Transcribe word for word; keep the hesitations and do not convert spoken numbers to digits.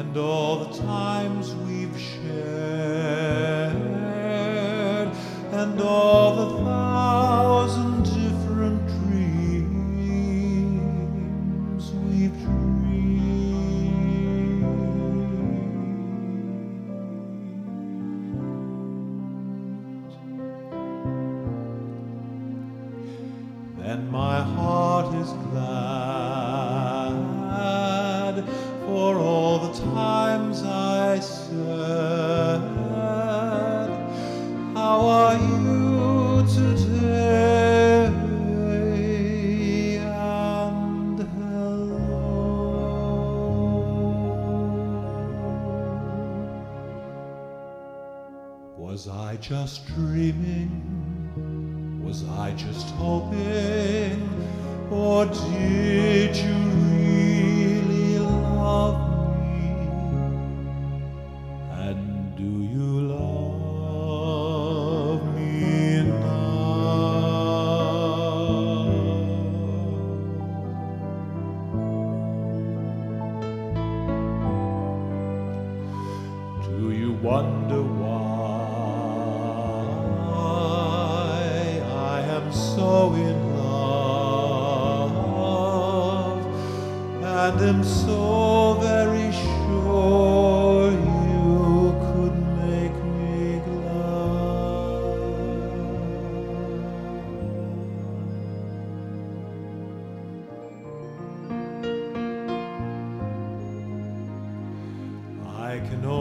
and all the times we've shared, and all the thousand different dreams we've dreamed. Then my heart is glad for all the times I said, "How are you today?" and hello. Was I just dreaming? Was I just hoping? Or did you really love me? And do you love me now? Do you wonder why I am so in love, and am so very sure you could make me glad? I can